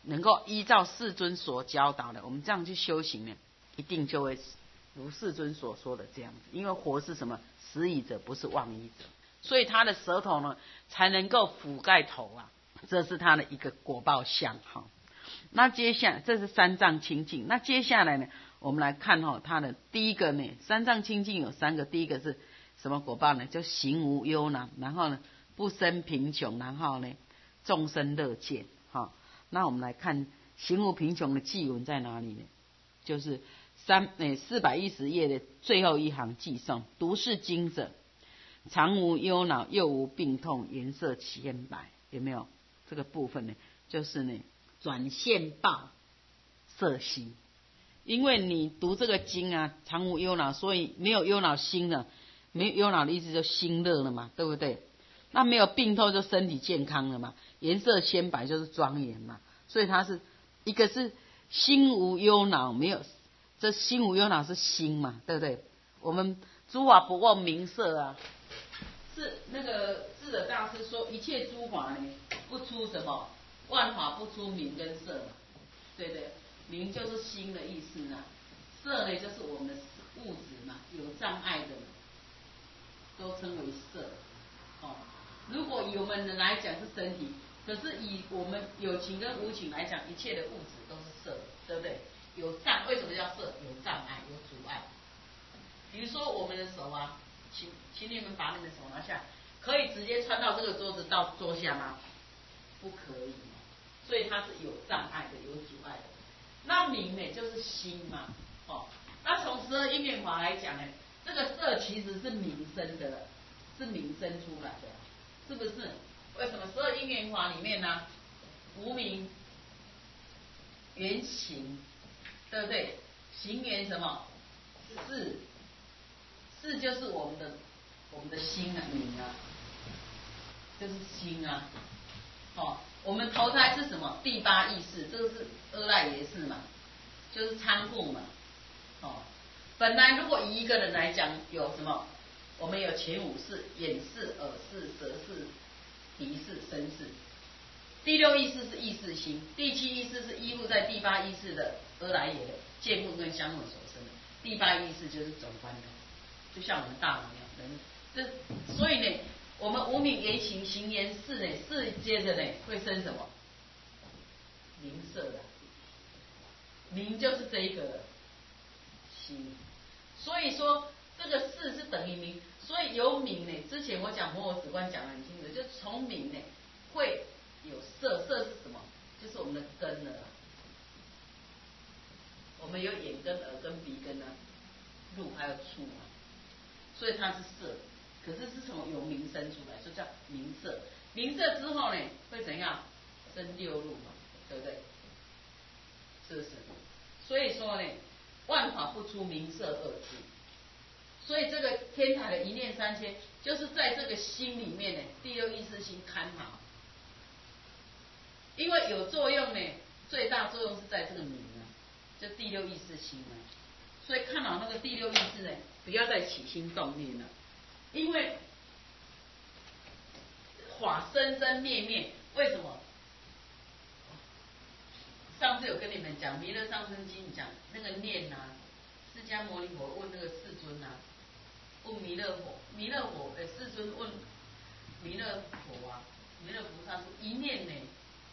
能够依照世尊所教导的，我们这样去修行呢，一定就会如世尊所说的这样子。因为佛是什么？实义者，不是妄依者，所以他的舌头呢才能够覆盖头啊，这是他的一个果报相哈。那接下来这是三藏清净，那接下来呢，我们来看他的第一个呢，三藏清净有三个，第一个是什么果报呢？就行无忧恼，然后呢不生贫穷，然后呢众生乐见哈。那我们来看行无贫穷的偈文在哪里呢？就是410页的最后一行偈颂：读是经者，常无忧恼，又无病痛，颜色千百。有没有这个部分呢？就是呢转现报色心。因为你读这个经啊，常无忧恼，所以没有忧恼心了。没有忧恼的意思就心乐了嘛，对不对？那没有病痛就身体健康了嘛，颜色千百就是庄严嘛。所以它是一个是心无忧恼，没有这心无忧恼是心嘛，对不对？我们诸法不忘名色啊，是那个智者大师说，一切诸法呢不出什么，万法不出名跟色嘛，对不对？名就是心的意思啊，色呢就是我们的物质嘛，有障碍的嘛，都称为色。如果以我们来讲是身体，可是以我们有情跟无情来讲，一切的物质都是色，对不对？有障，为什么叫色？有障碍，有阻碍。比如说我们的手啊，请你们把你们手拿下，可以直接穿到这个桌子到桌下吗？不可以，所以它是有障碍的，有阻碍的。那名呢，就是心嘛，那从12因缘法来讲呢，这个色其实是名生的了，是名生出来的，是不是？为什么12因缘法里面呢，无名缘行，对不对？行缘什么？是就是我们的心啊，名啊，就是心啊。我们投胎是什么？第八意识，这个是阿赖耶识嘛，就是仓库嘛。本来如果以一个人来讲，有什么？我们有前5识：眼识、耳识、舌识、鼻识、身识。第6意识是意识心，第7意识是依附在第8意识的阿赖耶的见闻跟相闻所生的。第8意识就是总观的，就像我们大脑一样。所以呢，我们无名言行行言识呢，识接着呢会生什么？名色的，名就是这一个心。所以说这个识是等于名，所以有名呢。之前我讲摩诃止观讲得很清楚，就从名呢会有色，色是什么？就是我们的根了。我们有眼根、耳根、鼻根啊，入还有触啊，所以它是色。可是是从有名生出来，就叫名色。名色之后呢，会怎样？生6入嘛，对不对？是不是？所以说呢，万法不出名色二字。所以这个天台的一念三千，就是在这个心里面呢，第6意识心看好。因为有作用呢，最大作用是在这个名啊，就第6意识心啊。所以看好那个第6意识呢，不要再起心动念了。因为法生生灭灭，为什么？上次有跟你们讲《弥勒上生经》讲那个念啊，释迦牟尼佛问那个世尊啊，问弥勒佛，世尊问弥勒佛啊，弥勒菩萨说一念呢，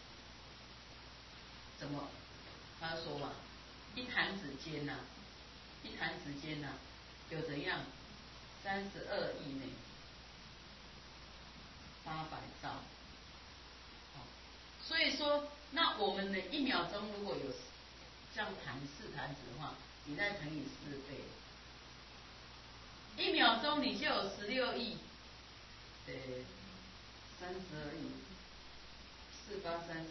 怎么？他说嘛，一弹指间呐，一弹指间呐，有怎样32亿呢800兆。所以说，那我们的1秒钟如果有这样弹4弹指的话，你再乘以4倍，1秒钟你就有16亿，32亿，4832，3464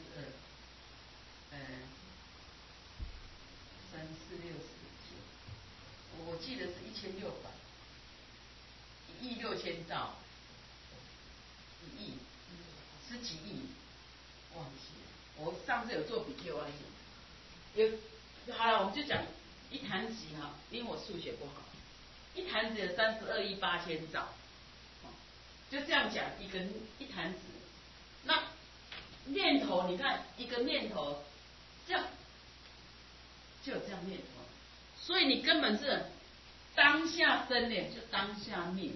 我记得是1600，1亿6000兆，1亿10几亿。忘记了，我上次有做笔记，忘记有。好了，我们就讲一弹指哈，因为我数学不好，一弹指有32亿8000兆，就这样讲一弹指。那念头，你看一个念头就有这样念头。所以你根本是当下生呢，就当下灭。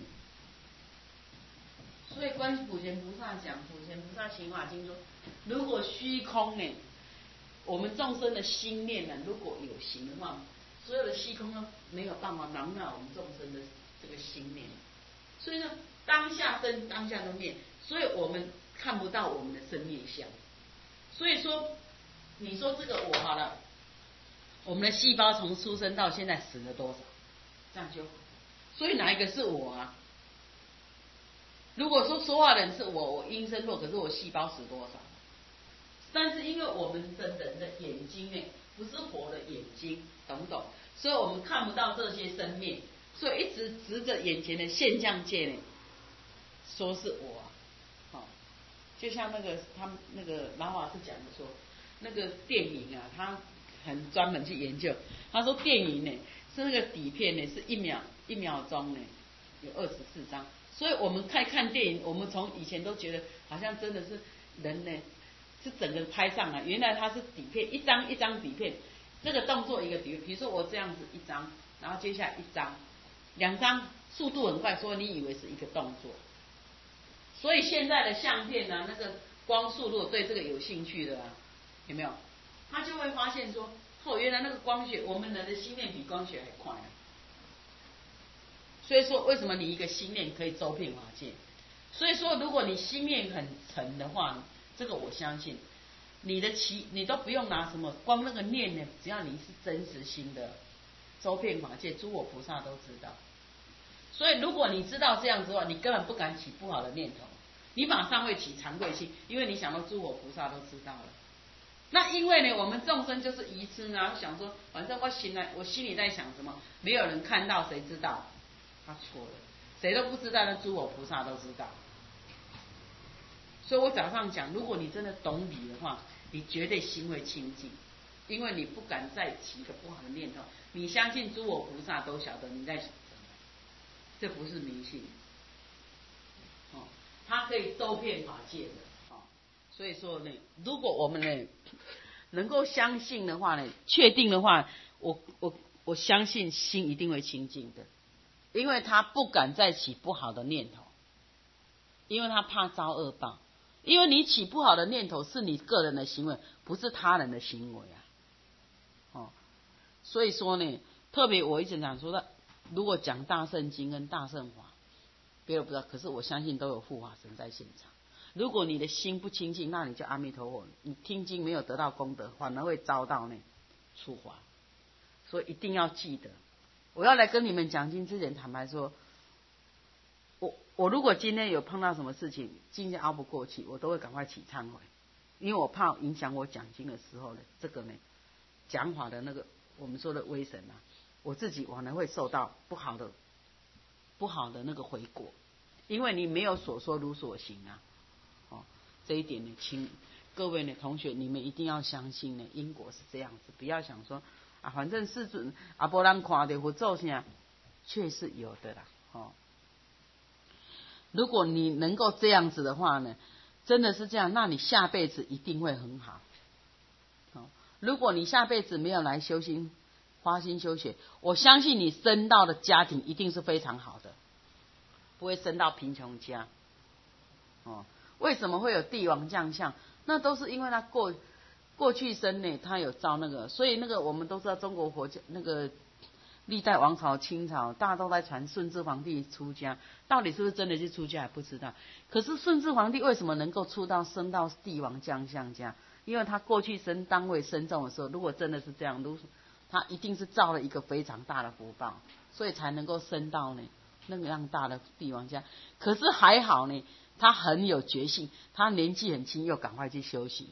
所以观普贤菩萨讲，普贤菩萨行法经说，如果虚空呢，我们众生的心念呢，如果有形的话，所有的虚空都没有办法容纳我们众生的这个心念。所以呢，当下生，当下都灭，所以我们看不到我们的生灭相。所以说，你说这个我好了，我们的细胞从出生到现在死了多少？这样就好。所以哪一个是我啊？如果说话的人是我阴身弱，可是我细胞死多少？但是因为我们的人的眼睛呢，不是活的眼睛，懂不懂？所以我们看不到这些生灭，所以一直指着眼前的现象界呢，说是我啊。哦，就像那个他们那个老法师讲的说，那个电影啊，他很专门去研究，他说电影呢是那个底片呢是一秒钟呢有24张。所以我们看电影，我们从以前都觉得好像真的是人呢，是整个拍上来，原来它是底片，一张一张底片，这个动作一个底片，比如说我这样子一张，然后接下来一张、2张，速度很快，所以你以为是一个动作。所以现在的相片呢，那个光速如果对这个有兴趣的啊，有没有？他就会发现说，哦，原来那个光学，我们人的心念比光学还快啊。所以说，为什么你一个心念可以周遍法界？所以说，如果你心念很沉的话，这个我相信，你都不用拿什么，光那个念呢，只要你是真实心的，周遍法界，诸佛菩萨都知道。所以，如果你知道这样子的话，你根本不敢起不好的念头，你马上会起惭愧心，因为你想到诸佛菩萨都知道了。那因为呢，我们众生就是愚痴啊，想说，反正我心里在想什么，没有人看到，谁知道？他错了，谁都不知道，那诸佛菩萨都知道。所以我早上讲，如果你真的懂理的话，你绝对心会清净，因为你不敢再起一个不好的念头，你相信诸佛菩萨都晓得你在想什么，这不是迷信。哦，它可以周遍法界的。哦，所以说呢，如果我们呢能够相信的话呢，确定的话，我相信心一定会清净的。因为他不敢再起不好的念头，因为他怕遭恶报。因为你起不好的念头是你个人的行为，不是他人的行为啊。哦，所以说呢，特别我一直讲说的，如果讲大圣经跟大圣法，别人不知道，可是我相信都有护法神在现场。如果你的心不清净，那你就阿弥陀佛，你听经没有得到功德，反而会遭到呢处罚。所以一定要记得。我要来跟你们讲经之前，坦白说，我如果今天有碰到什么事情，今天熬不过去，我都会赶快起忏悔，因为我怕影响我讲经的时候呢，这个呢讲法的那个我们说的威神啊，我自己可能会受到不好的那个回果，因为你没有所说如所行啊。哦，这一点呢，请各位呢同学，你们一定要相信呢，因果是这样子，不要想说。啊，反正世尊啊，没人看到佛做啥，确实有的啦。哦，如果你能够这样子的话呢，真的是这样，那你下辈子一定会很好。哦，如果你下辈子没有来修心、花心修学，我相信你生到的家庭一定是非常好的，不会生到贫穷家。哦，为什么会有帝王将相？那都是因为他过去生呢，他有造那个，所以那个我们都知道中国佛教那个历代王朝、清朝，大家都在传顺治皇帝出家，到底是不是真的去出家还不知道。可是顺治皇帝为什么能够升到帝王将相家？因为他过去生当位身重的时候，如果真的是这样，他一定是造了一个非常大的福报，所以才能够升到呢那个样大的帝王家。可是还好呢，他很有决心，他年纪很轻，又赶快去修行。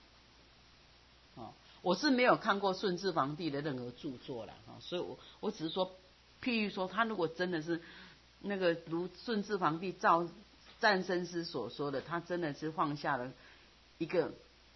我是没有看过顺治皇帝的任何著作啦，所以我只是说，譬如说他如果真的是那个如顺治皇帝战生师所说的，他真的是放下了一个，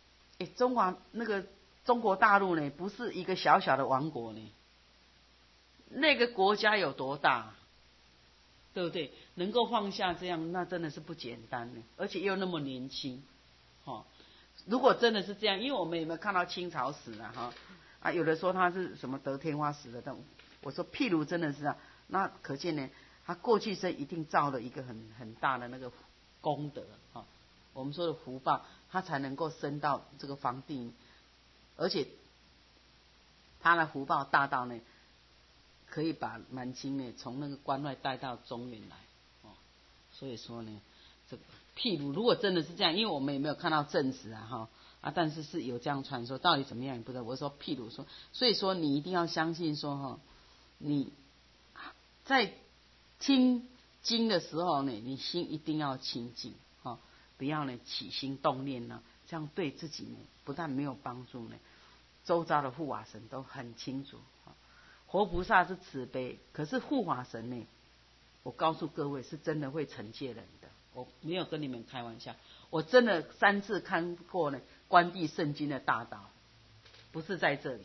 中国大陆呢，不是一个小小的王国呢，那个国家有多大，对不对？能够放下这样，那真的是不简单呢，而且又那么年轻，如果真的是这样，因为我们有没有看到清朝史啊？ 啊，有的说他是什么得天花死的动物，我说譬如真的是这样，那可见呢，他过去生一定造了一个很大的那个功德啊，我们说的福报，他才能够升到这个房地，而且他的福报大到呢，可以把满清呢从那个关外带到中原来哦，所以说呢，这个譬如如果真的是这样，因为我们也没有看到证实啊哈。但是是有这样传说，到底怎么样也不知道。我说譬如说，所以说你一定要相信说哈，你在听经的时候呢，你心一定要清净哈，不要呢起心动念呢，这样对自己呢不但没有帮助呢，周遭的护法神都很清楚。活菩萨是慈悲，可是护法神呢，我告诉各位是真的会惩戒人的，我没有跟你们开玩笑，我真的3次看过呢。观地圣经的大刀，不是在这里。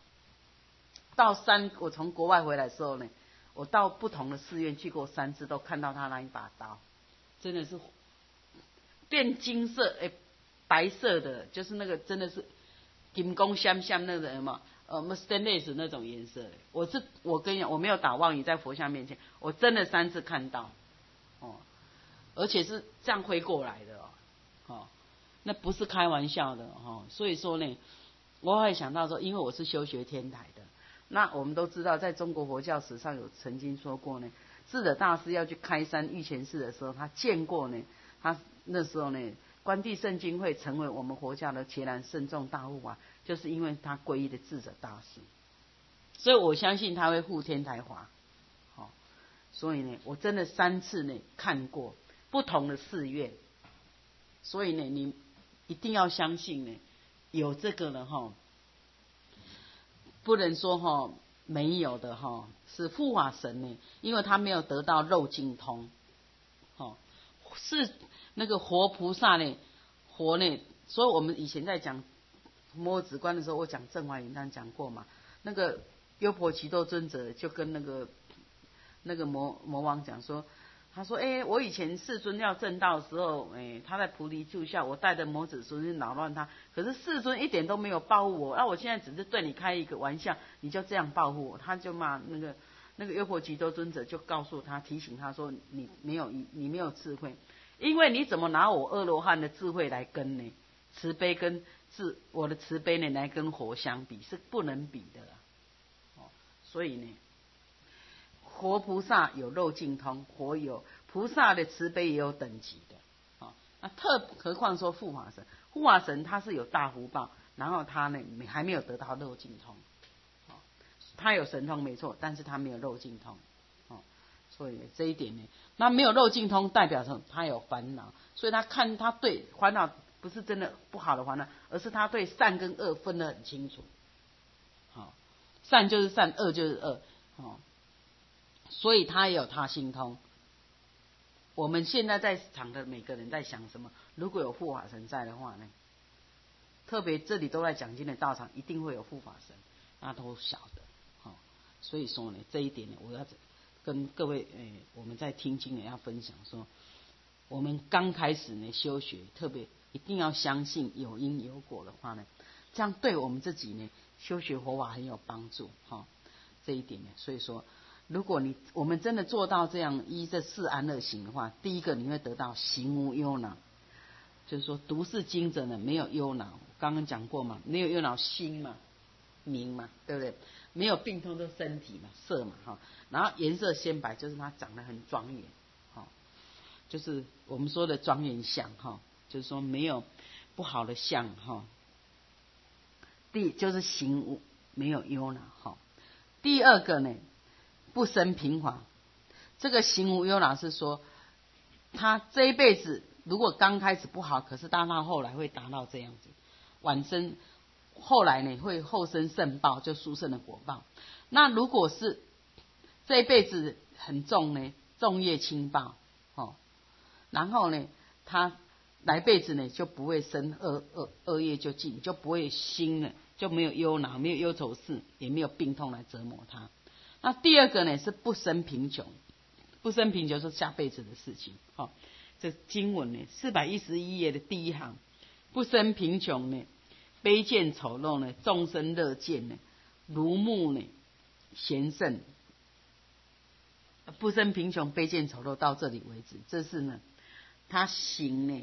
我从国外回来的时候呢，我到不同的寺院去过3次，都看到他那一把刀，真的是变金色，白色的，就是那个真的是金光闪闪那个嘛，stainless 那种颜色。我跟你讲，我没有打妄语在佛像面前，我真的3次看到，而且是这样挥过来的哦。那不是开玩笑的哈，所以说呢，我会想到说，因为我是修学天台的，那我们都知道，在中国佛教史上有曾经说过呢，智者大师要去开山玉泉寺的时候，他见过呢，他那时候呢，观地圣经会成为我们佛教的伽蓝圣众大护法，就是因为他皈依的智者大师，所以我相信他会护天台华，所以呢，我真的3次呢看过不同的寺院，所以呢，你一定要相信呢，有这个了哈，不能说哈没有的哈，是护法神呢，因为他没有得到肉尽通，是那个活菩萨呢，活呢，所以我们以前在讲摸止观的时候，我讲正华严当讲过嘛，那个优婆耆多尊者就跟那个魔王讲说。他说：“我以前世尊要证道的时候，他在菩提树下，我带着魔子孙去扰乱他。可是世尊一点都没有报复我，我现在只是对你开一个玩笑，你就这样报复我。”他就骂那个优婆耆多尊者，就告诉他，提醒他说：“你没有智慧，因为你怎么拿我阿罗汉的智慧来跟呢？慈悲跟我的慈悲呢来跟佛相比，是不能比的啦。所以呢。”活菩萨有肉尽通，有菩萨的慈悲也有等级的，那何况说护法神？护法神他是有大福报，然后他呢还没有得到肉尽通，他有神通没错，但是他没有肉尽通，所以这一点呢，那没有肉尽通代表什他有烦恼，所以他对烦恼不是真的不好的烦恼，而是他对善跟恶分得很清楚，善就是善，恶就是恶，所以他也有他心通。我们现在在场的每个人在想什么？如果有护法神在的话呢？特别这里都在讲经的道场，一定会有护法神，那都晓得。所以说呢，这一点呢，我要跟各位我们在听经的要分享说，我们刚开始呢修学，特别一定要相信有因有果的话呢，这样对我们自己呢修学佛法很有帮助。这一点呢，所以说。如果我们真的做到这样依这4安乐行的话，第一个你会得到行无忧恼，就是说读是经者呢没有忧恼，刚刚讲过嘛，没有忧恼心嘛，明嘛，对不对？没有病痛的身体嘛，色嘛，然后颜色鲜白，就是它长得很庄严，就是我们说的庄严相，就是说没有不好的相，就是行无没有忧恼，第二个呢。不生贫乏，这个行无忧恼是说，他这一辈子如果刚开始不好，可是当他后来会达到这样子，晚生后来呢会后生圣报，就殊胜的果报。那如果是这一辈子很重呢，重业轻报，然后呢他来辈子呢就不会生恶业就尽，就不会心了，就没有忧恼，没有忧愁事，也没有病痛来折磨他。那第二个呢是不生贫穷，不生贫穷是下辈子的事情。这经文呢411页的第1行，不生贫穷呢， 卑贱丑陋呢，众生乐见呢，如沐呢，贤圣，不生贫穷，卑贱丑陋到这里为止。这是呢，他行呢，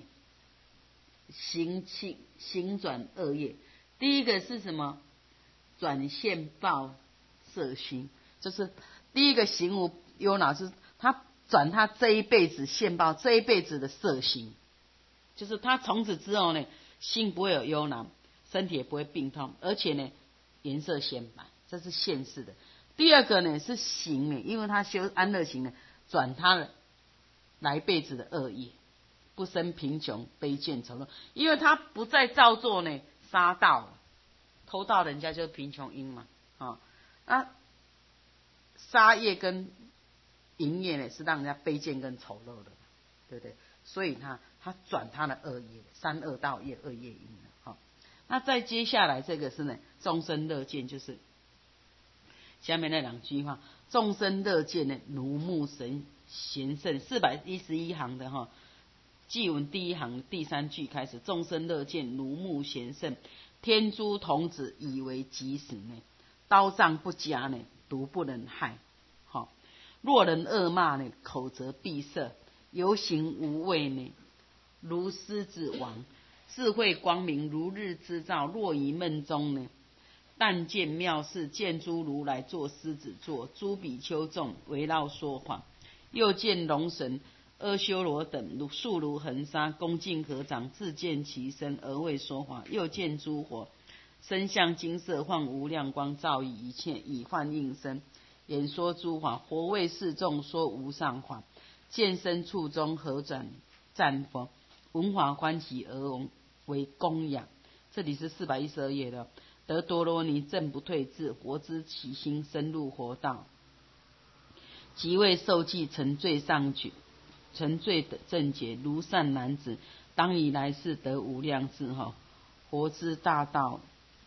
行转恶业。第一个是什么？转现报色心，就是第一个行无忧恼，是他转他这一辈子现报这一辈子的色心，就是他从此之后呢，心不会有忧恼，身体也不会病痛，而且呢，颜色显白，这是现世的。第二个呢是行呢，因为他修安乐行呢，转他的来辈子的恶业，不生贫穷、卑贱、丑陋，因为他不再造作呢杀盗了，偷盗人家就是贫穷因嘛，那杀业跟淫业呢是让人家卑贱跟丑陋的，对不对？所以他转他的恶业，三恶道业、恶业因了。那再接下来这个是呢，众生乐见，就是下面那两句话，众生乐见呢，如沐神贤圣，411行的哈，偈文第一行第3句开始，众生乐见如沐贤圣，天诸童子以为己死呢，刀杖不加呢，毒不能害。若人恶骂呢，口则闭塞，游行无畏呢，如狮子王，智慧光明如日之照。若于梦中呢，但见妙事，见诸如来坐狮子座，诸比丘众围绕说法。又见龙神阿修罗等数如恒沙，恭敬合掌，自见其身而为说法。又见诸佛身相金色，幻无量光，照以一切，以幻应身，演说诸法。佛为世众说无上法，见身处中合转赞佛，闻法欢喜而为供养。这里是412页的。得多罗尼正不退志，佛知其心，深入佛道，即为受记成罪上举，成罪的正解，如善男子，当以来世得无量智。佛之大道，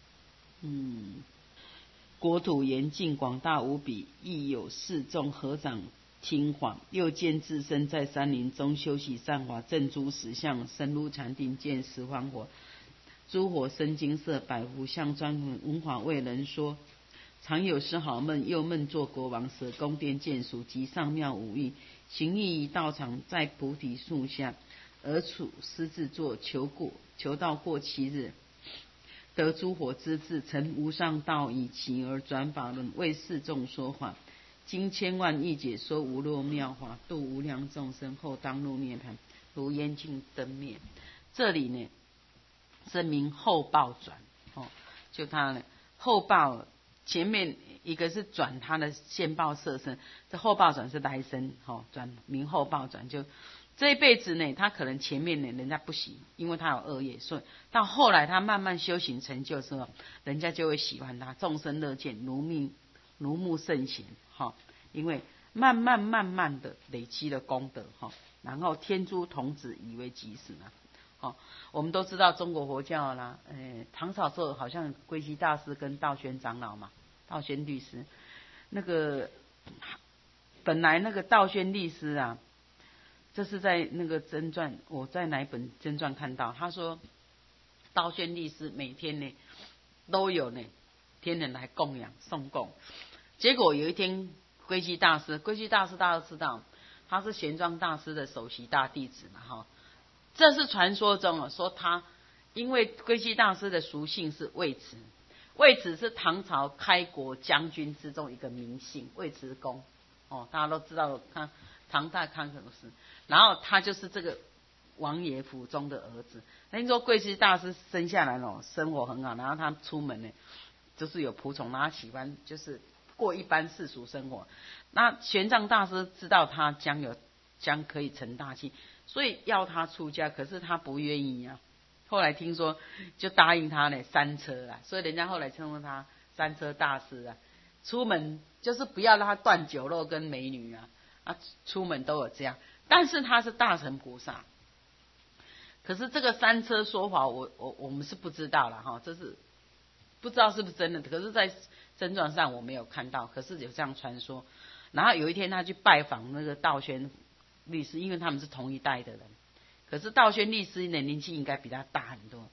国土严净广大无比，亦有世众合掌听法。又见自身在山林中修习善法，证诸实相，深入禅定，见十方火。诸火生金色，百福相专闻，闻法为人说。常有失好梦，又梦作国王，舍宫殿见属，及上妙五欲，行义于道场，在菩提树下，而处狮子座，求道过7日，得诸火之智，成无上道，以其而转法轮，为世众说法，经千万亿解说无漏妙法，度无量众生，后当入涅槃，如烟尽灯灭。这里呢是名后报转，就他呢后报，前面一个是转他的现报色身，这后报转是来生，转名后报转，就这一辈子呢，他可能前面呢人家不喜，因为他有恶业，所以到后来他慢慢修行成就之后，人家就会喜欢他，众生乐见，如沐圣贤，因为慢慢的累积了功德，然后天诸童子以为己死呢。我们都知道中国佛教啦，唐朝时候好像归西大师跟道宣长老嘛，道宣律师，那个本来那个道宣律师啊，这是在那个真传，我在哪一本真传看到，他说道宣律师每天呢都有呢天人来供养送供，结果有一天归西大师大家都知道，他是玄奘大师的首席大弟子嘛，这是传说中说他，因为归西大师的俗姓是尉迟，尉迟是唐朝开国将军之中一个名姓，尉迟恭，大家都知道，看唐代康什么事，然后他就是这个王爷府中的儿子。听说归西大师生下来生活很好，然后他出门呢，就是有仆从，然后喜欢就是过一般世俗生活。那玄奘大师知道他将可以成大器，所以要他出家，可是他不愿意啊。后来听说就答应他呢3车啊，所以人家后来称呼他3车大师啊。出门就是不要让他断酒肉跟美女啊，出门都有这样。但是他是大乘菩萨，可是这个3车说法我们是不知道了哈，这是不知道是不是真的，可是在真传上我没有看到，可是有这样传说。然后有一天他去拜访那个道宣律师，因为他们是同一代的人，可是道宣律师的年纪应该比他大很多。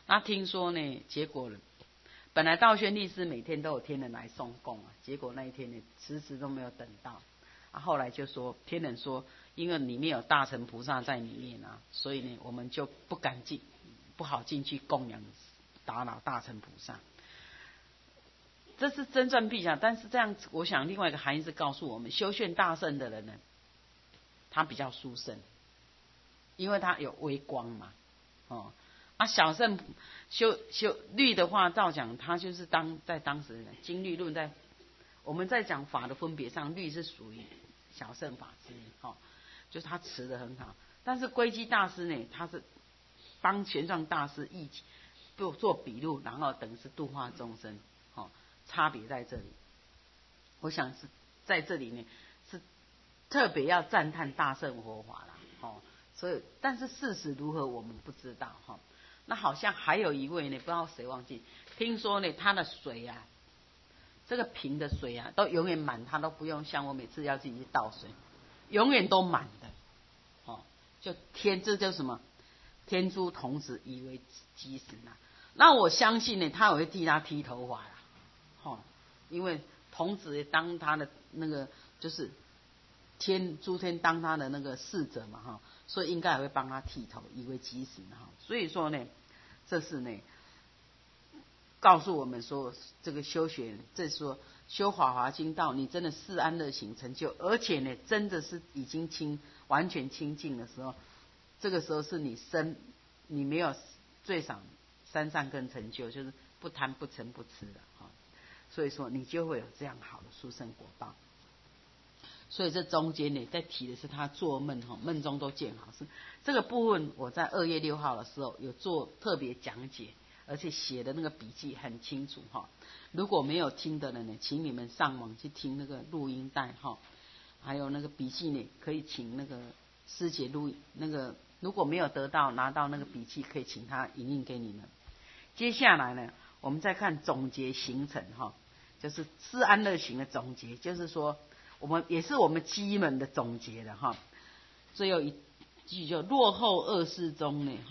那听说呢，结果了，本来道宣律师每天都有天人来送供啊，结果那一天呢，迟迟都没有等到。后来就说天人说，因为里面有大乘菩萨在里面啊，所以呢，我们就不敢进，不好进去供养打扰大乘菩萨。这是真正必讲，但是这样子，我想另外一个含义是告诉我们，修劝大圣的人呢，他比较殊胜，因为他有微光嘛，小圣修律的话，照讲他就是在当时经律论在我们在讲法的分别上，律是属于小圣法之一，就是他持得很好。但是归基大师呢，他是帮玄奘大师一起做笔录，然后等于是度化众生，差别在这里。我想是在这里呢，是特别要赞叹大圣佛法啦，所以但是事实如何我们不知道，那好像还有一位呢，不知道谁忘记，听说呢他的水啊，这个瓶的水啊，都永远满，他都不用像我每次要自己去倒水，永远都满的，就这叫什么？天珠童子以为基神啊。那我相信呢，他也会替他剃头发啦，因为童子当他的那个就是诸天当他的那个侍者嘛，所以应该也会帮他剃头，以为基神哈。所以说呢，这是呢。告诉我们说，这个修学，这说修法华经道，你真的是安乐行成就，而且呢，真的是已经完全清净的时候，这个时候是你没有最少三善根成就，就是不贪不嗔不痴的所以说你就会有这样好的殊胜果报。所以这中间呢，在提的是他做梦梦中都见好事，这个部分我在2月6号的时候有做特别讲解。而且写的那个笔记很清楚如果没有听的人呢，请你们上网去听那个录音带还有那个笔记呢，可以请那个师姐录那个，如果没有拿到那个笔记，可以请他影印给你们。接下来呢，我们再看总结行程就是是安乐行的总结，就是说也是我们基本的总结的最后一句就落后二世中呢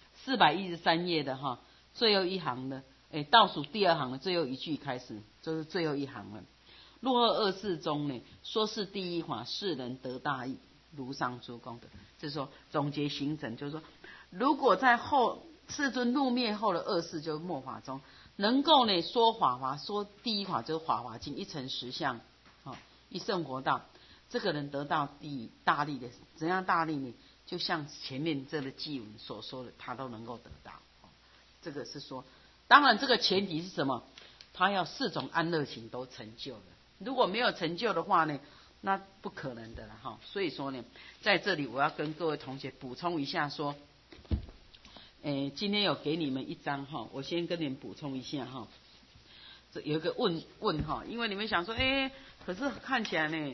413页的最后一行的，倒数第2行的最后一句开始，就是最后一行了。落后二世中呢，说是第一法，世人得大益，如上诸功德。就是说总结行程，就是说，如果在世尊入灭后的2世，就是末法中，能够呢说法华，说第一法就是法华经，一乘10相，一圣活道，这个人得到大利的，怎样大利呢？就像前面这个偈文所说的，他都能够得到。这个是说，当然这个前提是什么？他要4种安乐行都成就了。如果没有成就的话呢，那不可能的了所以说呢，在这里我要跟各位同学补充一下说，今天有给你们一张我先跟你们补充一下这有一个问因为你们想说，可是看起来呢，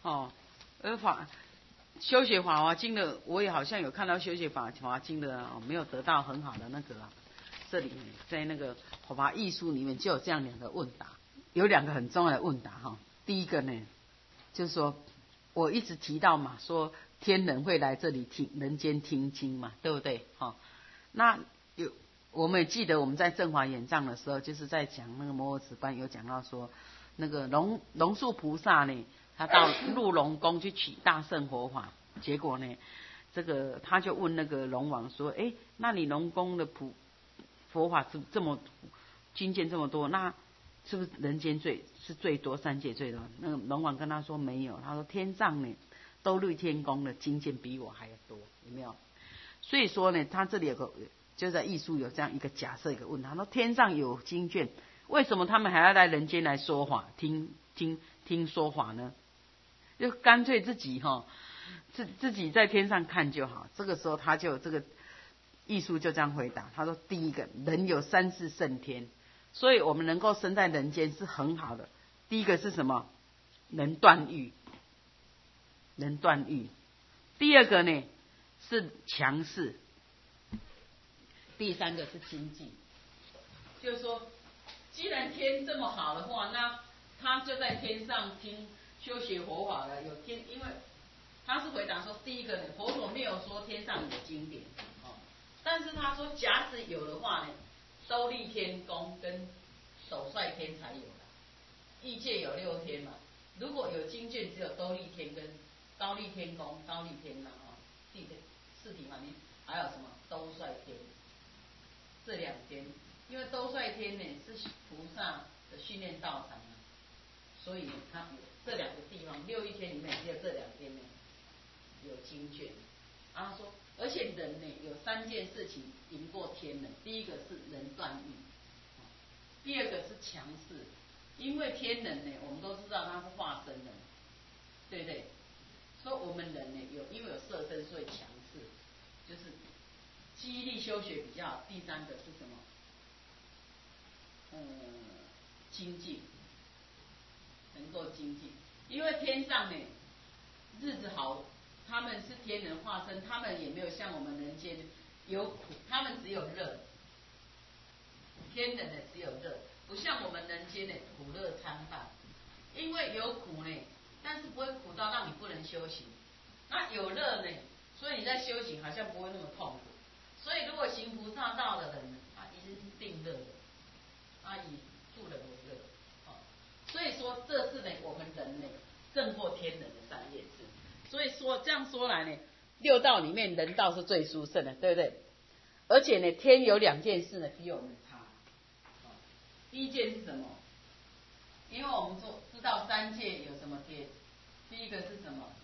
修学法华经的，我也好像有看到修学法华经的没有得到很好的那个这里在那个法华艺术里面就有这样2个问答，有2个很重要的问答第一个呢，就是说我一直提到嘛，说天人会来这里听人间听经嘛，对不对那我们也记得我们在正华演藏的时候，就是在讲那个摩诃止观有讲到说，那个龙树菩萨呢，他到入龙宫去取大乘佛法，结果呢，这个他就问那个龙王说，那你龙宫的佛法这么经见这么多，那是不是人间最多，三界最多？那个龙王跟他说没有，他说天上呢都绿天宫的经见比我还要多，有没有？所以说呢，他这里有个就在艺术有这样一个假设一个问他说天上有经卷，为什么他们还要来人间来说法听说法呢？就干脆自己自己在天上看就好。这个时候他就这个艺术就这样回答，他说第一个人有3世圣天，所以我们能够生在人间是很好的。第一个是什么？能断欲。第二个呢是强势。第3个是经济。就是说既然天这么好的话，那他就在天上听修学佛法了。有天，因为他是回答说，第一个呢，佛陀没有说天上有经典但是他说，假使有的话呢，兜率天宫跟斗率天才有啦。异界有6天嘛，如果有经卷，只有兜率天跟高丽天宫、高丽天呐四体环境，还有什么兜率天，这2天，因为兜率天呢是菩萨的训练道场啊，所以它有这2个地方，6一天里面只有这2天呢有经卷。然后说，而且人呢有3件事情赢过天人，第一个是人断欲，第二个是强势，因为天人呢我们都知道他是化身的，对不对？说我们人呢因为有色身，所以强势，就是记忆力修学比较好。第3个是什么？精进，能够精进，因为天上呢日子好，他们是天人化身，他们也没有像我们人间有苦，他们只有乐。天人呢只有乐，不像我们人间呢苦乐参半，因为有苦呢，但是不会苦到让你不能修行。那有乐呢，所以你在修行好像不会那么痛苦。所以如果行菩萨道的人呢，他一定是定乐的，他以助人为乐。所以说这是呢我们人呢胜过天人的3件事。所以说这样说来呢，6道里面人道是最殊胜的，对不对？而且呢，天有2件事呢比我们差。第一件是什么？因为我们知道3界有什么天？第一个是什么？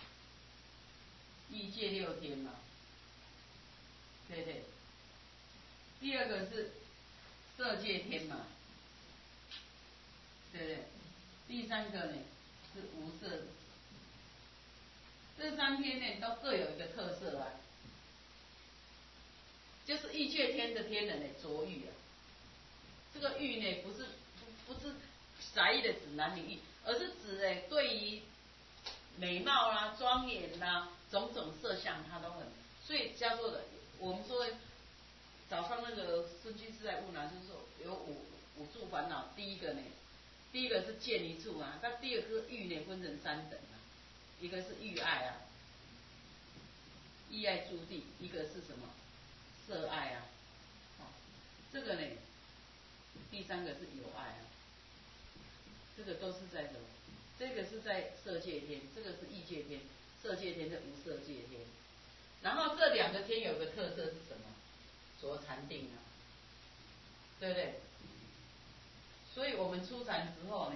异界6天嘛，对不对？第2个是色界天嘛，对不对？第3个呢是无色。这3天呢都各有一个特色啊，就是异界天的天人呢着欲啊，这个欲呢不是狭义的指男女欲，而是指呢对于美貌啦、庄严啦、种种色相，他都很，所以叫做的。我们说早上那个孙居士在问啊，就是说有五住烦恼，第一个是见一处啊，那第2个是欲呢分成3等啊，一个是欲爱啊，意爱诸地，一个是什么色爱啊，这个呢第3个是有爱啊，这个都是在什么？这个是在色界天，这个是异界天，色界天是无色界天。然后这2个天有个特色是什么？着禅定啊，对不对？所以我们出禅之后呢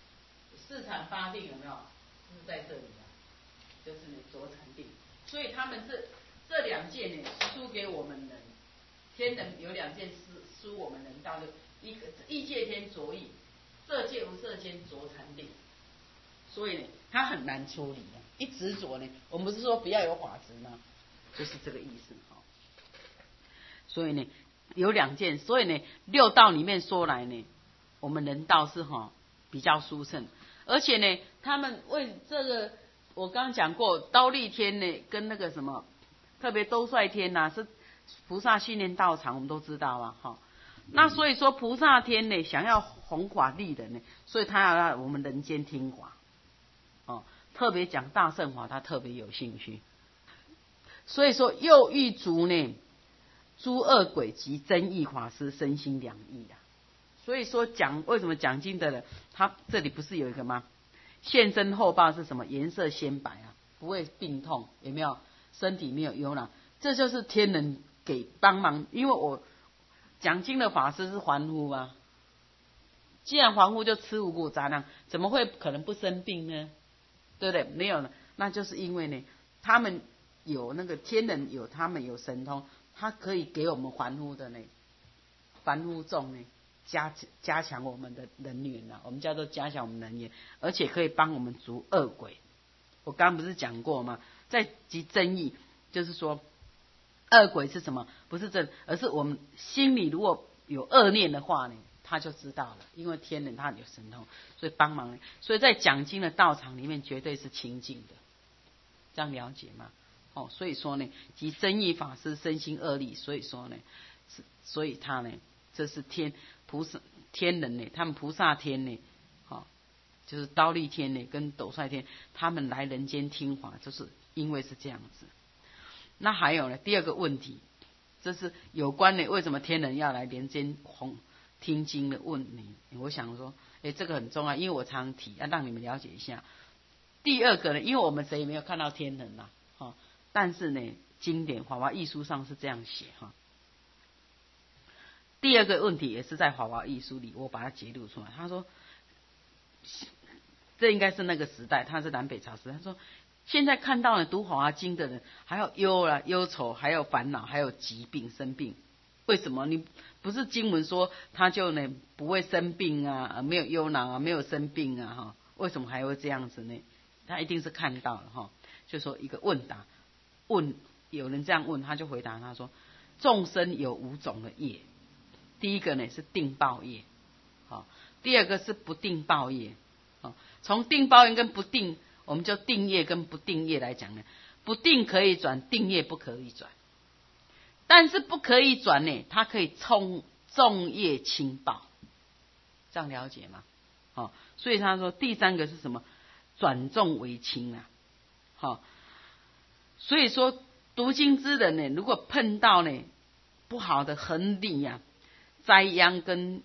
，4禅8定有没有？是在这里啊，就是着禅定。所以他们这2件呢输给我们人，天人有2件输我们人道，就一个异界天着意，色界无色间着禅定。所以呢，它很难处理啊。一执着呢，我们不是说不要有法执吗？就是这个意思哈。所以呢，有2件，所以呢，6道里面说来呢，我们人道是比较殊胜，而且呢，他们为这个，我刚刚讲过，兜率天呢跟那个什么，特别兜率天呐，是菩萨训练道场，我们都知道啊哈。那所以说菩萨天呢，想要弘法利人呢，所以他要让我们人间听法。特别讲大乘法，他特别有兴趣。所以说，又欲逐呢，诸恶鬼及真义法师身心两意啊。所以说为什么讲经的人，他这里不是有一个吗？现身后报是什么？颜色鲜白啊，不会病痛，有没有？身体没有忧恼，这就是天人给帮忙。因为我讲经的法师是凡夫啊，既然凡夫就吃五谷杂粮，怎么会可能不生病呢？对不对？没有了，那就是因为呢，他们有那个天人他们有神通，他可以给我们凡夫的呢，凡夫众呢加强我们的人缘啊，我们叫做加强我们人缘，而且可以帮我们逐恶鬼。我刚刚不是讲过吗？在即真义，就是说恶鬼是什么？不是真，而是我们心里如果有恶念的话呢，他就知道了，因为天人他有神通，所以帮忙。所以在讲经的道场里面，绝对是清净的，这样了解吗？所以说呢，即真义法师身心恶力，所以说呢，所以他呢，这是天人呢，他们菩萨天呢，就是兜率天呢跟斗率天，他们来人间听法，就是因为是这样子。那还有呢，第2个问题， 这是有关的为什么天人要来人间听经的问你。我想说，这个很重要，因为我常提，要让你们了解一下。第二个呢，因为我们谁也没有看到天人啦，但是呢，经典《法华艺书》上是这样写哈。第二个问题也是在《法华艺书》里，我把它揭露出来。他说，这应该是那个时代，他是南北朝时代。他说，现在看到呢读《法华经》的人，还有忧愁，还有烦恼，还有疾病生病。为什么？你不是经文说他就呢不会生病啊，没有忧恼啊，没有生病啊哈？为什么还会这样子呢？他一定是看到了哈。就说一个问答，问有人这样问，他就回答他说：众生有5种的业。第一个呢是定报业，第二个是不定报业。从定报业跟不定，我们就定业跟不定业来讲呢，不定可以转，定业不可以转。但是不可以转呢，它可以重业轻报，这样了解吗？所以他说第三个是什么？转重为轻啊。所以说读经之人呢，如果碰到呢不好的横理啊、灾殃跟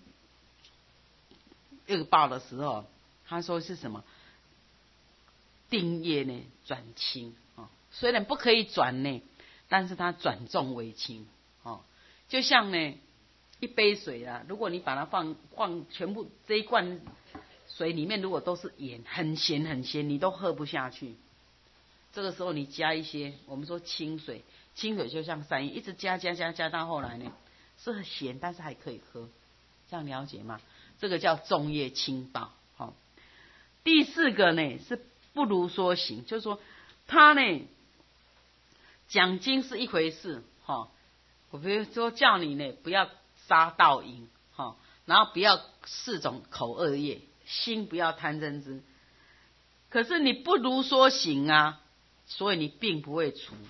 恶报的时候，他说是什么？定业呢转轻虽然不可以转呢，但是它转重为轻就像呢一杯水啊，如果你把它放全部这一罐水里面，如果都是盐，很咸很咸，你都喝不下去。这个时候你加一些，我们说清水就像山一直加到后来呢，是很咸，但是还可以喝，这样了解吗？这个叫重业轻报。第四个呢是不如说行，就是说他呢讲经是一回事我比如说叫你呢不要杀盗淫然后不要4种口恶业，心不要贪嗔痴，可是你不如说行啊，所以你并不会除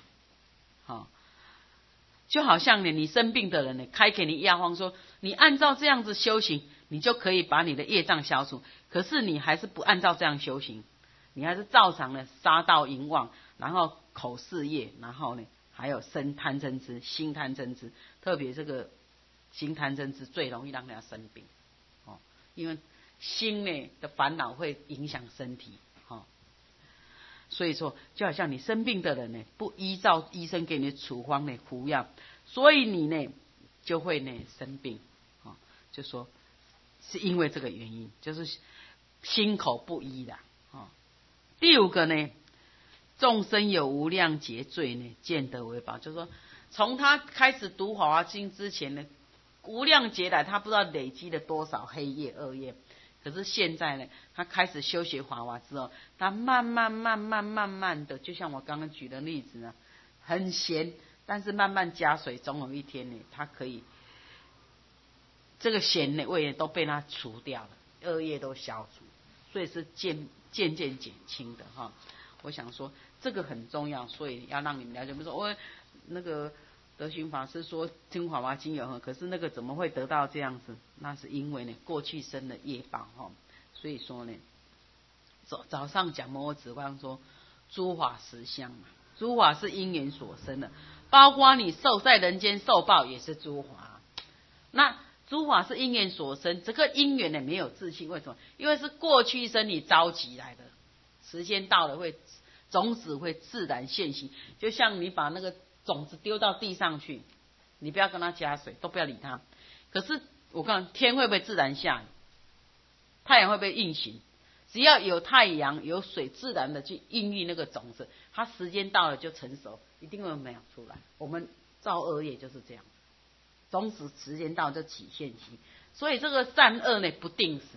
就好像你生病的人呢，开给你药方说你按照这样子修行，你就可以把你的业障消除，可是你还是不按照这样修行，你还是照常的杀盗淫妄，然后口事业，然后呢还有身贪嗔痴、心贪嗔痴，特别这个心贪嗔痴最容易让人家生病因为心呢的烦恼会影响身体所以说就好像你生病的人呢，不依照医生给你的处方呢服药，所以你呢就会呢生病就说是因为这个原因，就是心口不一的第5个呢，众生有无量劫罪呢，见得为报，就是说从他开始读《法华经》之前呢，无量劫来他不知道累积了多少黑业恶业，可是现在呢，他开始修学法华之后，他慢慢的，就像我刚刚举的例子呢，很咸，但是慢慢加水，总有一天呢，他可以这个咸的味都被他除掉了，恶业都消除，所以是渐渐减轻的我想说这个很重要，所以要让你们了解。比如说我那个德行法师说听《法华经》有可是那个怎么会得到这样子？那是因为呢过去生的业报所以说呢早上讲我只光说诸法实相嘛，诸法是因缘所生的，包括你受在人间受报也是诸法。那诸法是因缘所生，这个因缘呢没有自性，为什么？因为是过去生你召集来的，时间到了种子会自然现行，就像你把那个种子丢到地上去，你不要跟它加水，都不要理它。可是我看天会不会自然下雨？太阳会不会运行？只要有太阳有水，自然的去孕育那个种子，它时间到了就成熟，一定会没有出来。我们造恶业就是这样，种子时间到就起现行，所以这个善恶呢不定时。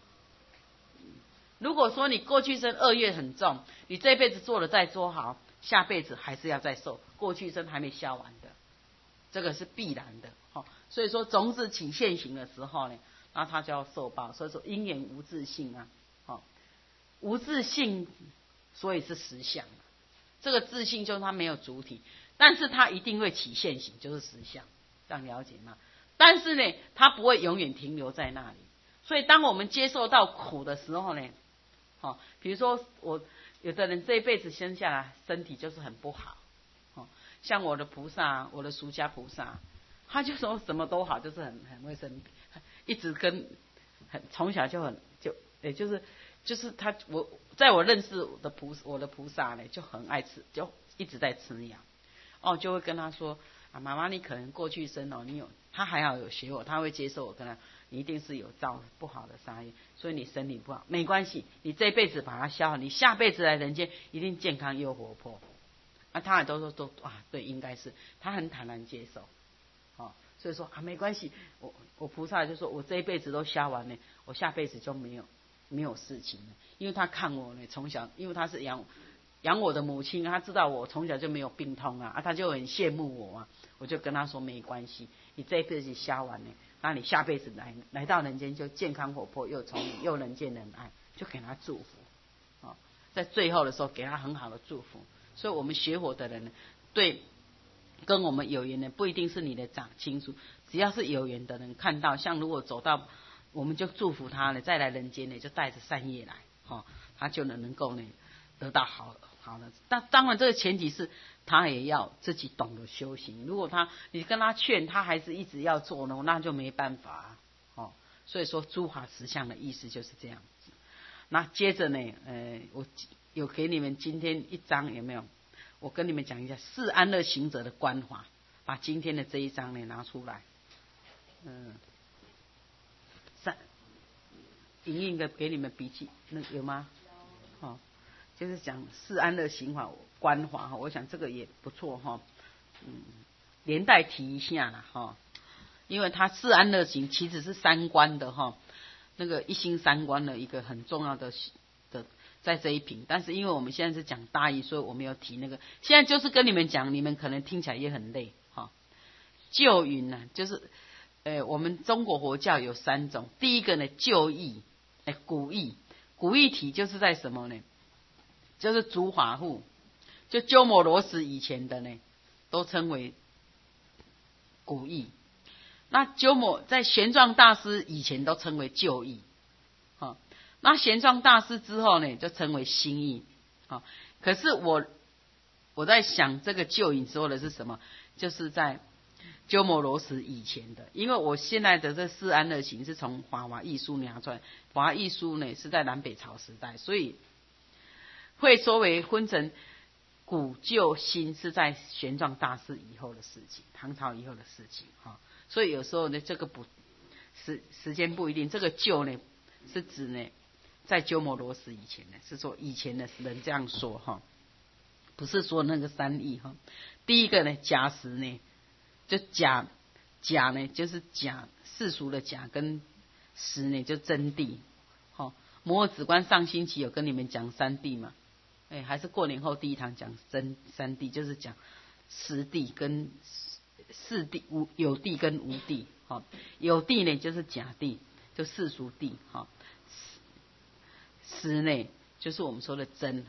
如果说你过去生恶业很重，你这辈子做的再多好，下辈子还是要再受，过去生还没消完的，这个是必然的所以说种子起现行的时候呢，那它就要受报。所以说因缘无自性无自性，所以是实相。这个自性就是它没有主体，但是它一定会起现行，就是实相，这样了解吗？但是呢，它不会永远停留在那里。所以当我们接受到苦的时候呢，比如说有的人这一辈子生下来身体就是很不好像我的菩萨，我的俗家菩萨，他就说什么都好，就是很会生病，一直从小就也就是他在我认识我的菩萨呢，就很爱吃，就一直在吃药。就会跟他说啊，妈妈你可能过去生他还好有学我，他会接受我跟他，你一定是有造不好的杀业，所以你身体不好没关系，你这辈子把它消好，你下辈子来人间一定健康又活泼。他也都说对，应该是，他很坦然接受。所以说没关系，我菩萨就说我这一辈子都消完了，我下辈子就没有事情了，因为他看我呢，从小因为他是养我的母亲，他知道我从小就没有病痛他就很羡慕我我就跟他说没关系，你这一辈子消完了，那你下辈子来到人间就健康活泼又聪明又人见人爱，就给他祝福在最后的时候给他很好的祝福。所以我们学佛的人呢，对跟我们有缘的不一定是你的长亲属，只要是有缘的人看到，像如果走到我们就祝福他呢，再来人间呢就带着善业来他就能够呢得到好的。但当然这个前提是他也要自己懂得修行，如果你跟他劝他还是一直要做呢，那就没办法所以说诸法实相的意思就是这样子。那接着呢我有给你们今天一章，有没有？我跟你们讲一下四安乐行者的观法，把今天的这一章呢拿出来影印的给你们笔记，那有吗？就是讲四安乐行法观法我想这个也不错连带提一下啦因为它四安乐行其实是三观的那个一心三观的一个很重要的在这一品，但是因为我们现在是讲大义，所以我没有提那个。现在就是跟你们讲，你们可能听起来也很累旧云呢，就是我们中国佛教有三种，第一个呢旧义，古义，古义体就是在什么呢？就是竺法护，就鸠摩罗什以前的呢，都称为古义。那在玄奘大师以前都称为旧义那玄奘大师之后呢，就称为新义可是我在想这个旧义说的是什么？就是在鸠摩罗什以前的，因为我现在的这四安乐行是从法华义书拿出来，法华义书呢是在南北朝时代，所以会说为分成古旧新，是在玄奘大师以后的事情，唐朝以后的事情所以有时候呢这个时间不一定，这个旧呢是指呢在鸠摩罗什以前呢，是说以前的人这样说不是说那个三义第一个呢假实呢，就假呢就是假世俗的假，跟实呢就真谛摩诃止观上星期有跟你们讲三谛嘛还是过年后第一堂讲三谛，就是讲实谛跟四谛，有谛跟无谛有谛呢就是假谛，就世俗谛实呢就是我们说的真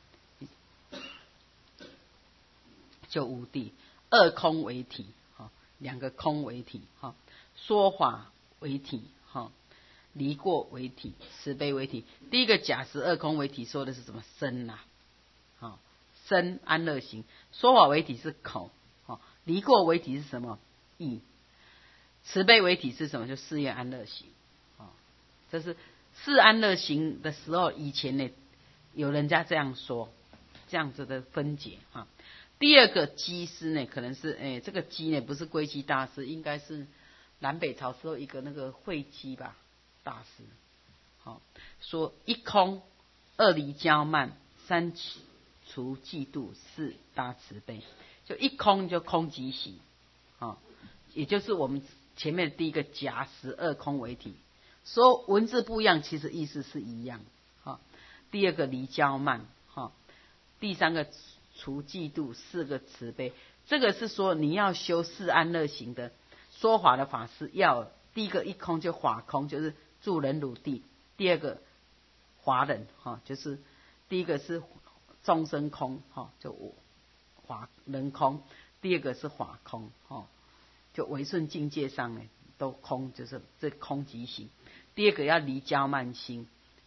就无谛。二空为体两个空为体说法为体离过为体，慈悲为体。第一个假实二空为体说的是什么？身身安乐行。说法为体是口离过为体是什么？意。慈悲为体是什么？就事业安乐行这是四安乐行的时候，以前呢有人家这样说，这样子的分解第二个机师呢，可能是这个机呢不是归基大师，应该是南北朝时候一个那个慧基吧大师说一空，二离骄慢，三除嫉妒，四大慈悲。就一空就空即行也就是我们前面第一个假实二空为体，说文字不一样，其实意思是一样第二个离骄慢第三个除嫉妒，四个慈悲。这个是说你要修四安乐行的说法的法师，要第一个一空就法空，就是助人如地；第二个法忍就是第一个是众生空就法人空；第二个是法空就唯顺境界上呢都空，就是这空即行。第二个要离骄慢心，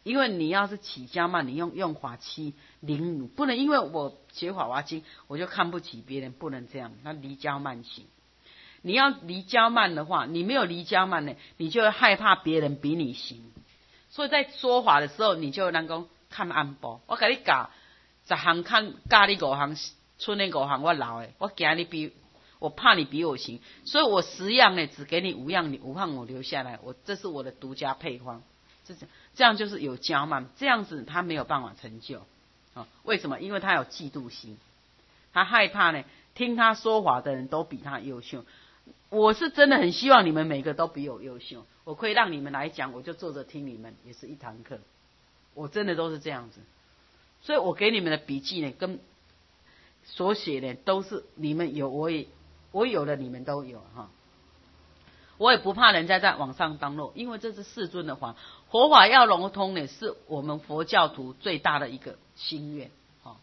因为你要是起骄慢，你用法欺凌辱，不能因为我学法华经我就看不起别人，不能这样，那离骄慢行。你要离骄慢的话，你没有离骄慢呢，你就会害怕别人比你行。所以在说法的时候，你就能够看安步。我跟你教10项，教你5项，剩的5项我留的，我惊你比，我怕你比我行，所以我10样呢，只给你5样，5项我留下来，这是我的独家配方。这样就是有骄慢，这样子他没有办法成就。为什么？因为他有嫉妒心，他害怕呢，听他说法的人都比他优秀。我是真的很希望你们每个都比我优秀，我可以让你们来讲，我就坐着听你们，也是一堂课。我真的都是这样子，所以我给你们的笔记呢，跟所写的都是你们有，我有的你们都有哈。我也不怕人家在网上当落，因为这是世尊的法，佛法要融通呢，是我们佛教徒最大的一个心愿。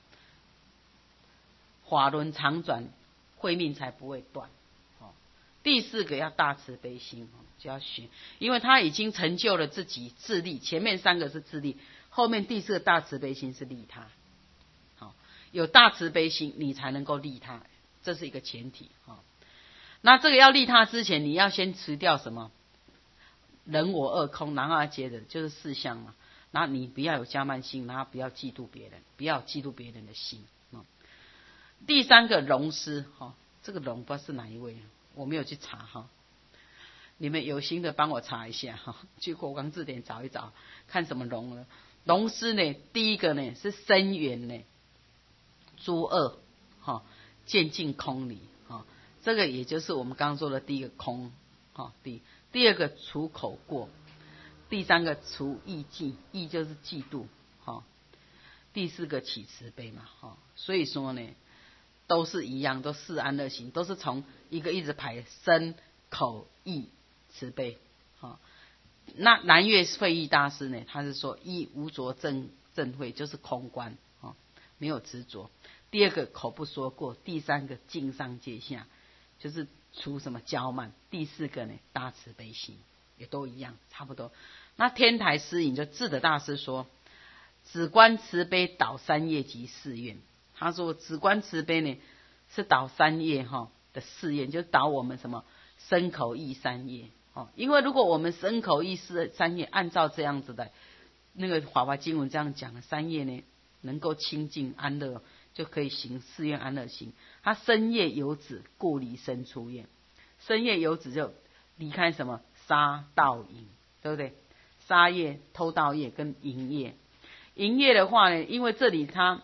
法轮常转，慧命才不会断。第4个要大慈悲心，就要学，因为他已经成就了自己自利，前面3个是自利，后面第4个大慈悲心是利他。有大慈悲心，你才能够利他，这是一个前提。那这个要利他之前，你要先辞掉什么？人我二空，然后接着就是4项嘛。然后你不要有骄慢心，然后不要嫉妒别人，不要嫉妒别人的心。第3个容施，这个容不知道是哪一位，我没有去查哈。你们有心的帮我查一下哈，去国光字典找一找，看什么容了。容施呢，第1个呢是深远呢，诸恶渐尽空离。这个也就是我们刚刚说的第1个空，第2个除口过，第3个除意嫉，意就是嫉妒，第4个起慈悲嘛，所以说呢，都是一样，都4安乐行，都是从一个一直排身口意慈悲。那南岳慧义大师呢，他是说一无着正慧，就是空观，没有执着。第2个口不说过，第3个敬上戒下，就是除什么骄慢。第4个呢，大慈悲心，也都一样，差不多。那天台师隐就智德大师说，只观慈悲导3业及4愿。他说只观慈悲呢，是导3业的4愿，就导我们什么身口意3业。因为如果我们身口意3业按照这样子的那个法华经文这样讲的，3业呢能够清净安乐，就可以行4愿安乐行。他身业有止，故离身出业。身业有止就离开什么杀盗淫，对不对？杀业、偷盗业跟淫业。淫业的话呢，因为这里他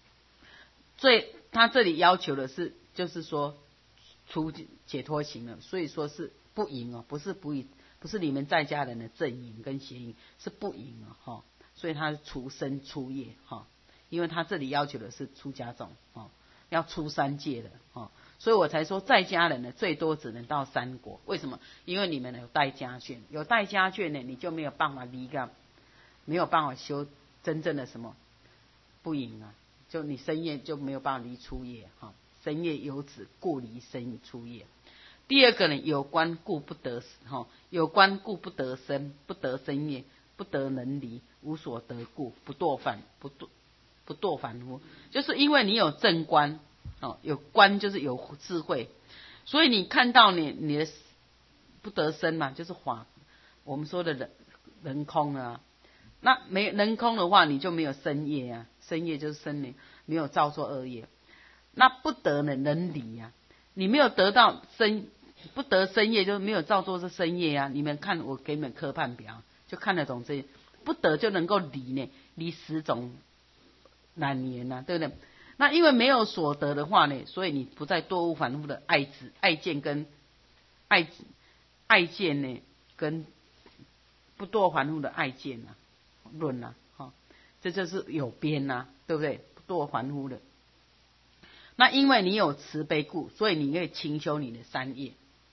这里要求的是，就是说出解脱行了，所以说是不淫哦，不是不淫，不是你们在家人的正淫跟邪淫，是不淫哦，所以他是除身出业因为他这里要求的是出家众要出3界的所以我才说在家人呢最多只能到3国。为什么？因为你们有带家眷，有带家眷呢，你就没有办法离开，没有办法修真正的什么不淫就你身业就没有办法离出业身业有止，故离身出业。第2个呢，有关故不得有关故不得身，不得身业，不得能离，无所得故，不堕凡夫，就是因为你有正观有观就是有智慧，所以你看到你的不得身嘛，就是法我们说的人空啊。那没人空的话，你就没有身业身业就是身业，没有造作恶业。那不得呢能离你没有得到不得身业，就没有造作是身业你们看我给你们科判表，就看得懂这些。不得就能够离呢，离10种难言对不对？那因为没有所得的话呢，所以你不再堕入凡夫的爱见跟爱见呢，跟不堕凡夫的爱见论这就是有边对不对？不堕凡夫的。那因为你有慈悲故，所以你可以勤修你的3业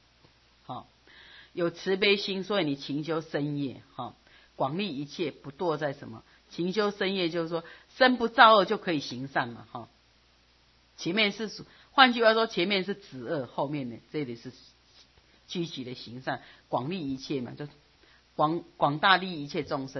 有慈悲心，所以你勤修身业广利一切，不堕在什么勤修身业，就是说身不造恶就可以行善嘛前面是换句话说，前面是止恶，后面呢这里是积极的行善，广利一切嘛，就广大利一切众生，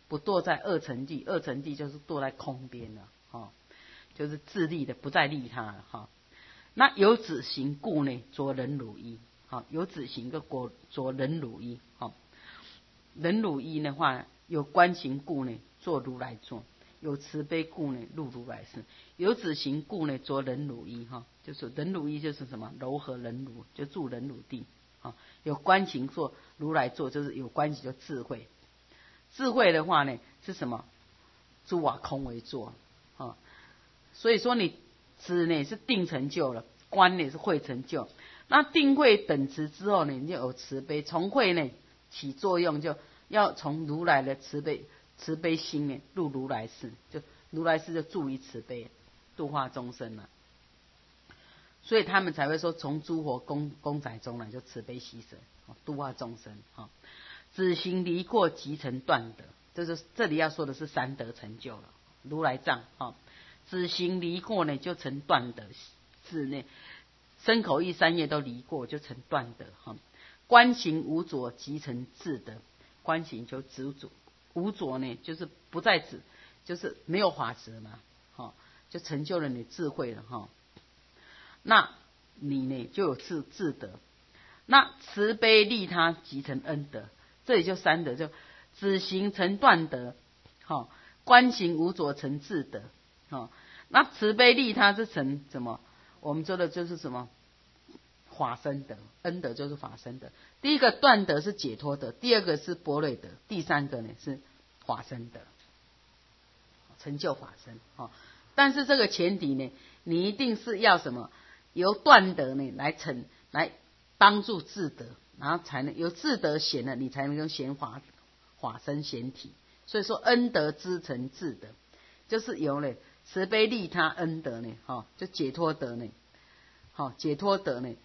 不堕在二乘地，二乘地就是堕在空边了，哦，就是自利的，不再利他了，哈、哦。那有子行故呢，着忍辱衣，好、哦，有子行个着忍辱衣，好、哦，忍辱衣的话，有观行故呢，做如来坐。有慈悲故呢，入如来世；有子行故呢，着忍辱衣哈，就是忍辱衣就是什么柔和忍辱，就住忍辱地啊。有观行坐如来坐，就是有观行就智慧。智慧的话呢是什么？诸瓦空为坐啊。所以说你知呢是定成就了，观呢是慧成就。那定慧等持之后呢，你就有慈悲，从慧呢起作用，就要从如来的慈悲心呢，入如来世，就如来世就助于慈悲，度化众生了。所以他们才会说，从诸佛公宰中来，就慈悲喜舍，度化众生。哈，子行离过即成断得，这里要说的是三德成就了。如来藏，哈，子行离过呢，就成断得，是呢，身口意三业都离过，就成断得。哈，观行无着即成智得，观行就执着。无着呢，就是不再指，就是没有法执嘛，哈，就成就了你智慧了哈。那你呢就有智德，那慈悲利他即成恩德，这里就三德，就子行成断德，哈，观行无着成智德，哈，那慈悲利他是成什么？我们说的就是什么？法身德，恩德就是法身德。第一个断德是解脱德，第二个是般若德，第三个呢是法身德，成就法身。但是这个前提呢，你一定是要什么？由断德呢来帮助智德，然后才能由智德显了，你才能够显法身显体。所以说恩德之成智德，就是由呢慈悲利他恩德呢，就解脱德呢，解脱德呢。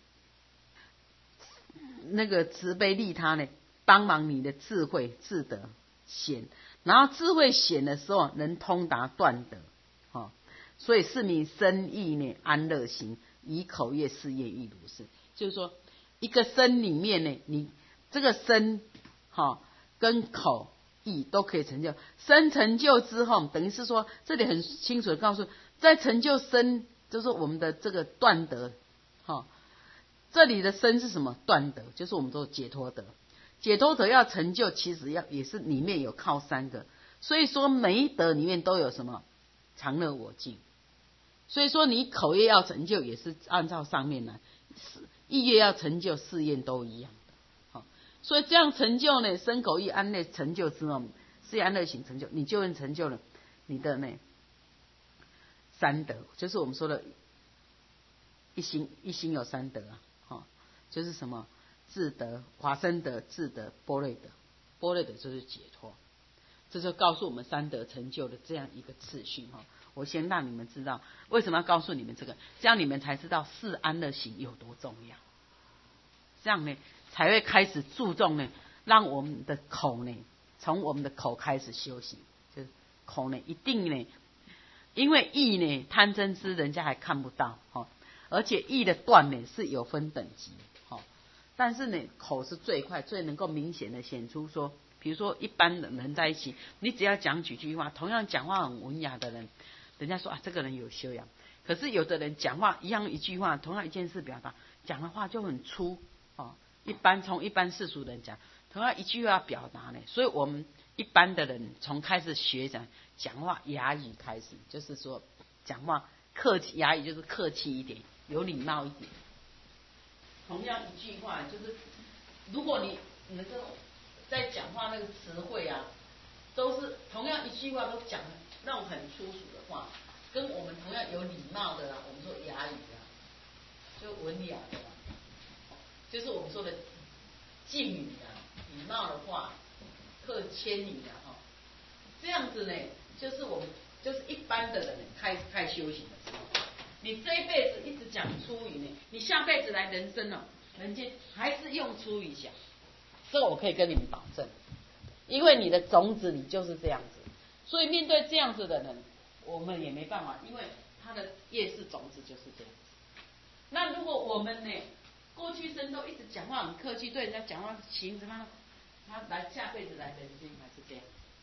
那个慈悲利他呢，帮忙你的智慧智德显，然后智慧显的时候能通达断德，所以是你身意呢安乐行，以口业事业亦如是。就是说，一个身里面呢，你这个身，跟口意都可以成就。身成就之后，等于是说，这里很清楚的告诉，在成就身，就是我们的这个断德，这里的身是什么？断德，就是我们说解脱德。解脱德要成就，其实也是里面有靠三个。所以说每一德里面都有什么？常乐我净。所以说你口业要成就，也是按照上面来；意业要成就，四业都一样的。所以这样成就呢，身口意安乐成就之后，是安乐行成就，你就能成就了你的呢三德，就是我们说的一心有三德啊。就是什么智德、法身德、智德、般若德，般若德就是解脱，这就告诉我们三德成就的这样一个次序哈。我先让你们知道为什么要告诉你们这个，这样你们才知道四安乐行有多重要，这样呢才会开始注重呢，让我们的口呢，从我们的口开始修行，就是口呢一定呢，因为意呢贪嗔痴人家还看不到哈，而且意的断呢是有分等级。但是呢，口是最快、最能够明显的显出说，比如说一般的人在一起，你只要讲几句话，同样讲话很文雅的人，人家说啊，这个人有修养。可是有的人讲话一样一句话，同样一件事表达，讲的话就很粗从一般世俗人讲，同样一句话表达呢，所以我们一般的人从开始学讲话雅语开始，就是说讲话客气，雅语就是客气一点，有礼貌一点。同样一句话，就是如果你能够在讲话那个词汇啊，都是同样一句话都讲那种很粗俗的话，跟我们同样有礼貌的啦，我们说雅语啊，就文雅的啦，就是我们说的敬语啊，礼貌的话，谦语的哈，这样子呢，就是我们就是一般的人开修行的时候。你这一辈子一直讲粗语呢，你下辈子来人生人间还是用粗语讲，这个我可以跟你们保证，因为你的种子里就是这样子，所以面对这样子的人，我们也没办法，因为他的业识种子就是这样子。那如果我们呢，过去生都一直讲话很客气，对人家讲话行什么，他来下辈子来人间还是这样，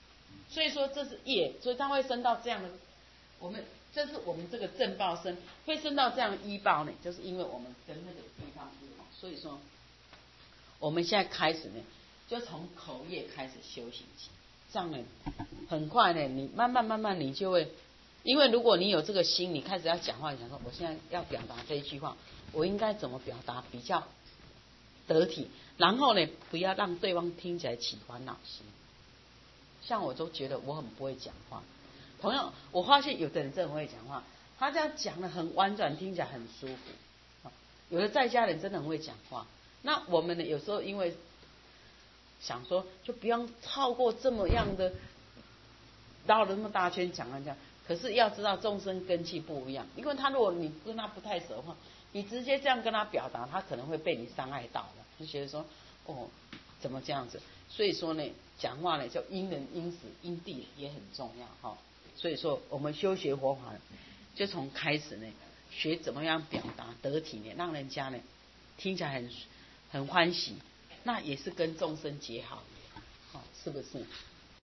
所以说这是业，所以它会生到这样的，这是我们这个正报生会生到这样的依报呢，就是因为我们跟那个地方不同。所以说我们现在开始呢，就从口业开始修行起，这样呢，很快呢，你慢慢你就会，因为如果你有这个心，你开始要讲话，你想说我现在要表达这一句话，我应该怎么表达比较得体，然后呢，不要让对方听起来起烦恼心。像我都觉得我很不会讲话，同样我发现有的人真的很会讲话，他这样讲的很婉转，听起来很舒服。有的在家人真的很会讲话，那我们呢，有时候因为想说，就不要超过这么样的绕了那么大圈讲这样。可是要知道众生根器不一样，因为他如果你跟他不太熟的话，你直接这样跟他表达，他可能会被你伤害到的，就觉得说哦怎么这样子。所以说呢，讲话呢叫因人因时因地也很重要哈。所以说我们修学佛法，就从开始呢学怎么样表达得体呢，让人家呢听起来很欢喜，那也是跟众生结好，是不是？